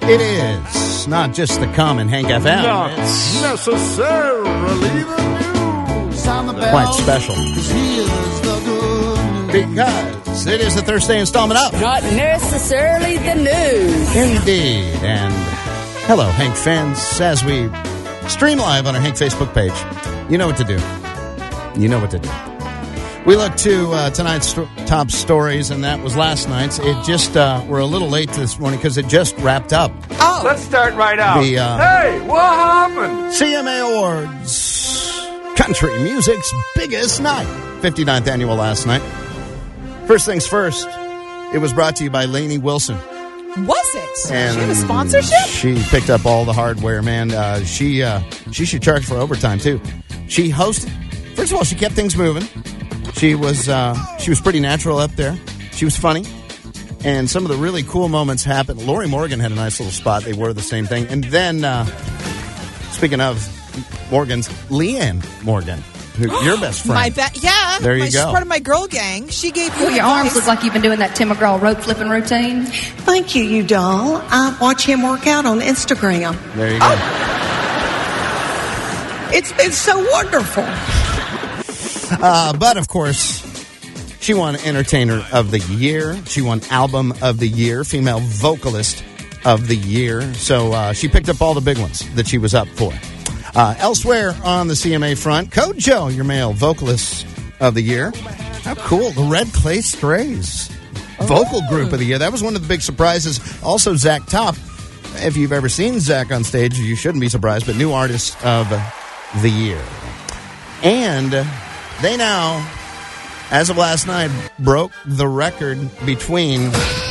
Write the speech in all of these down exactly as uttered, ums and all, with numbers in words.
It is not just the common Hank F M. Not it's necessarily the news. Sound the bell, quite special. 'cause here's the good news. Because it is the Thursday installment of Not necessarily the news. Indeed. And hello, Hank fans. As we stream live on our Hank Facebook page, you know what to do. You know what to do. We look to uh, tonight's sto- top stories, and that was last night's. It just, uh, we're a little late this morning because it just wrapped up. Oh. Let's start right out. The, uh, hey, what happened? C M A Awards, country music's biggest night. fifty-ninth annual last night. First things first, it was brought to you by Lainey Wilson. Was it? And she had a sponsorship? She picked up all the hardware, man. Uh, she uh, she should charge for overtime, too. She hosted. First of all, she kept things moving. She was uh, she was pretty natural up there. She was funny. And some of the really cool moments happened. Lori Morgan had a nice little spot. They wore the same thing. And then, uh, speaking of Morgans, Leanne Morgan, who, your best friend. My be- yeah. There you my, go. She's part of my girl gang. She gave you Oh, your advice. arms look like you've been doing that Tim McGraw rope flipping routine. Thank you, you doll. I watch him work out on Instagram. There you go. Oh. It's been so wonderful. Uh, but, of course, she won Entertainer of the Year. She won Album of the Year, Female Vocalist of the Year. So uh, she picked up all the big ones that she was up for. Uh, elsewhere on the C M A front, Code Joe, your male vocalist of the year. How cool. The Red Clay Strays, vocal group of the year. That was one of the big surprises. Also, Zach Top. If you've ever seen Zach on stage, you shouldn't be surprised, but new artist of the year. And they now, as of last night, broke the record between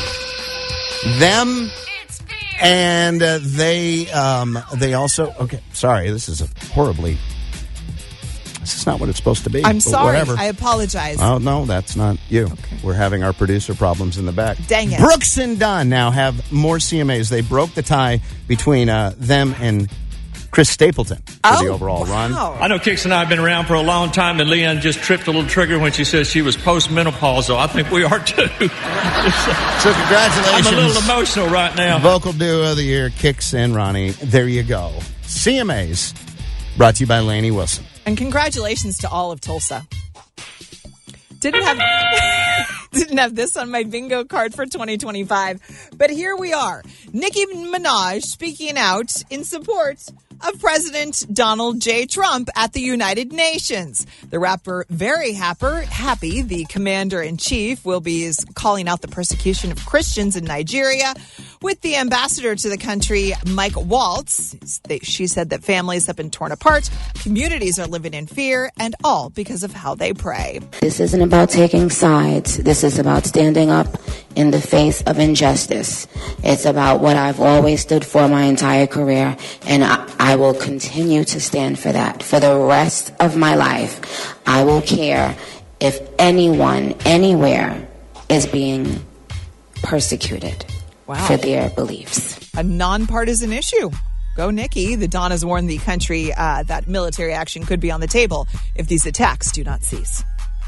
them and uh, they um, they also... Okay, sorry, this is a horribly... This is not what it's supposed to be. I'm but sorry. Whatever. I apologize. Oh, no, that's not you. Okay. We're having our producer problems in the back. Dang it. Brooks and Dunn now have more C M As. They broke the tie between uh, them and Chris Stapleton for oh, the overall wow. run. I know Kix and I have been around for a long time, and Leanne just tripped a little trigger when she said she was postmenopausal. I think we are, too. So congratulations. I'm a little emotional right now. Vocal duo of the year, Kix and Ronnie. There you go. C M As brought to you by Lainey Wilson. And congratulations to all of Tulsa. Didn't have didn't have this on my bingo card for twenty twenty-five, but here we are. Nicki Minaj speaking out in support of President Donald J. Trump at the United Nations. The rapper, very happy, happy, the commander-in-chief, will be calling out the persecution of Christians in Nigeria with the ambassador to the country, Mike Waltz. She said that families have been torn apart, communities are living in fear, and all because of how they pray. This isn't about taking sides. This is about standing up in the face of injustice. It's about what I've always stood for my entire career, and I, I will continue to stand for that. For the rest of my life, I will care if anyone, anywhere, is being persecuted Wow. for their beliefs. A nonpartisan issue. Go, Nikki. The Don has warned the country uh, that military action could be on the table if these attacks do not cease.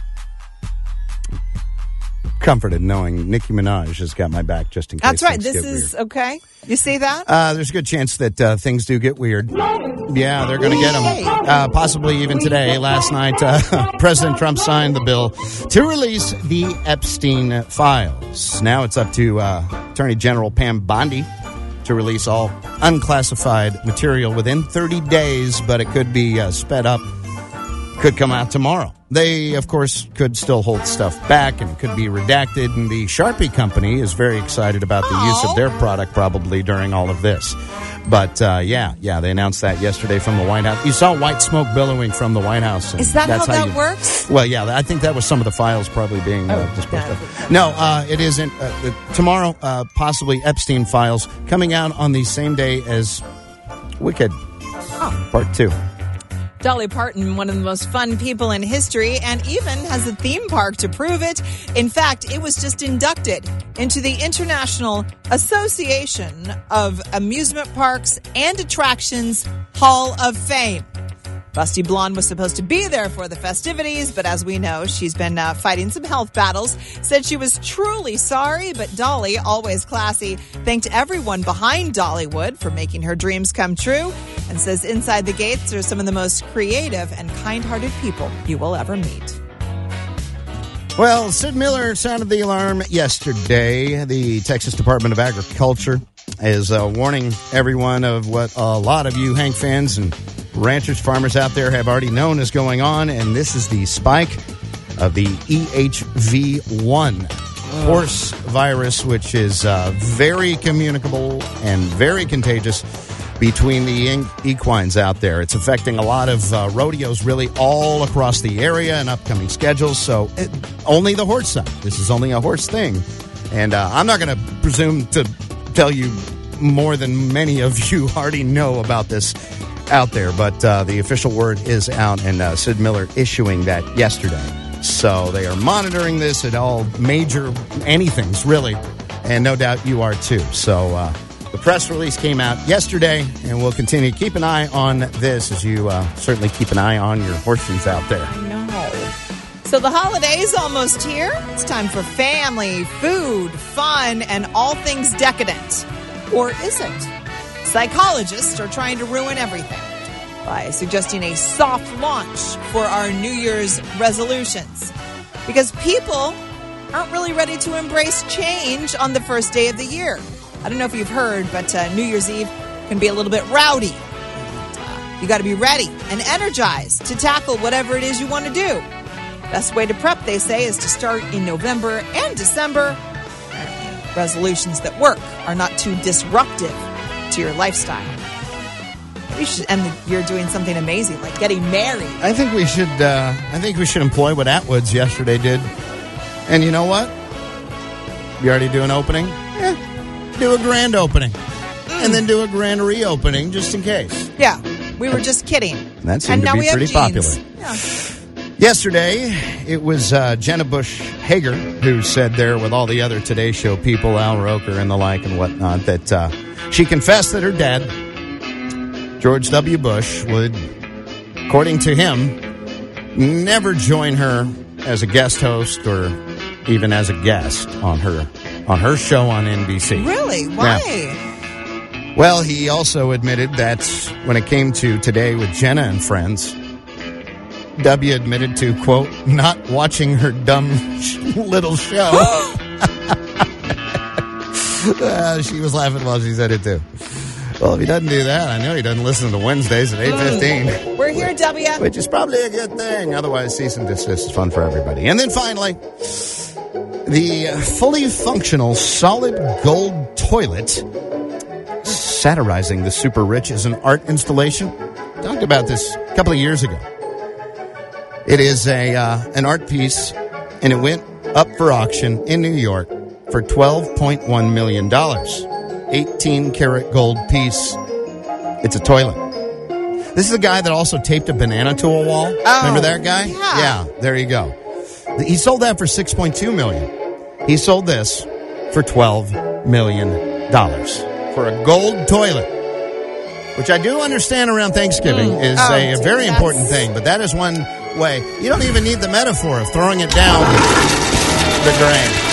Comforted knowing Nicki Minaj has got my back just in case. That's right. things This get is weird. okay. You see that? Uh, there's a good chance that uh, things do get weird. Yeah, they're going to get them. Uh, possibly even today. Last night, uh, President Trump signed the bill to release the Epstein files. Now it's up to uh, Attorney General Pam Bondi to release all unclassified material within thirty days, but it could be uh, sped up. Could come out tomorrow. They, of course, could still hold stuff back and could be redacted. And the Sharpie company is very excited about the Aww. use of their product probably during all of this. But, uh, yeah, yeah, they announced that yesterday from the White House. You saw white smoke billowing from the White House. and Is that that's how that you, works? Well, yeah, I think that was some of the files probably being uh, Oh, disposed that- of. No, uh, it isn't. Uh, the, tomorrow, uh, possibly Epstein files coming out on the same day as Wicked Oh. Part two. Dolly Parton, one of the most fun people in history, and even has a theme park to prove it. In fact, it was just inducted into the International Association of Amusement Parks and Attractions Hall of Fame. Busty Blonde was supposed to be there for the festivities, but as we know, she's been uh, fighting some health battles. Said she was truly sorry, but Dolly, always classy, thanked everyone behind Dollywood for making her dreams come true, and says inside the gates are some of the most creative and kind-hearted people you will ever meet. Well, Sid Miller sounded the alarm yesterday. The Texas Department of Agriculture is uh, warning everyone of what a lot of you Hank fans and ranchers, farmers out there have already known is going on, and this is the spike of the E H V one horse virus, which is uh, very communicable and very contagious between the in- equines out there. It's affecting a lot of uh, rodeos really all across the area and upcoming schedules, so it, only the horse side. This is only a horse thing, and uh, I'm not going to presume to tell you more than many of you already know about this out there, but uh, the official word is out, and uh, Sid Miller issuing that yesterday. So they are monitoring this at all major anythings, really, and no doubt you are too. So uh, the press release came out yesterday, and we'll continue to keep an eye on this as you uh, certainly keep an eye on your horseshoes out there. I know. So the holiday's almost here. It's time for family, food, fun, and all things decadent. Or is it? Psychologists are trying to ruin everything by suggesting a soft launch for our New Year's resolutions. Because people aren't really ready to embrace change on the first day of the year. I don't know if you've heard, but uh, New Year's Eve can be a little bit rowdy. And, uh, you got to be ready and energized to tackle whatever it is you want to do. Best way to prep, they say, is to start in November and December. Resolutions that work are not too disruptive to your lifestyle. Maybe you should end the year doing something amazing, like getting married. I think we should. Uh, I think we should employ what Atwoods yesterday did. And you know what? You already do an opening. Yeah, do a grand opening, mm. and then do a grand reopening just in case. Yeah, we were just kidding. That seemed and to now be we pretty have jeans. popular. Yeah. Yesterday, it was uh, Jenna Bush Hager who said there with all the other Today Show people, Al Roker and the like and whatnot, that uh, she confessed that her dad, George W. Bush, would, according to him, never join her as a guest host or even as a guest on her on her show on N B C. Really? Why? Yeah. Well, he also admitted that when it came to Today with Jenna and Friends, W admitted to, quote, not watching her dumb sh- little show. uh, she was laughing while she said it, too. Well, if he doesn't do that, I know he doesn't listen to Wednesdays at eight fifteen. We're here, W. Which is probably a good thing. Otherwise, cease and desist is fun for everybody. And then finally, the fully functional solid gold toilet satirizing the super rich as an art installation. Talked about this a couple of years ago. It is a uh, an art piece, and it went up for auction in New York for twelve point one million dollars. eighteen karat gold piece. It's a toilet. This is a guy that also taped a banana to a wall. Oh, remember that guy? Yeah. Yeah, there you go. He sold that for six point two million dollars. He sold this for twelve million dollars for a gold toilet. Which I do understand around Thanksgiving mm. is oh, a, a very that's... important thing, but that is one way. You don't even need the metaphor of throwing it down the drain.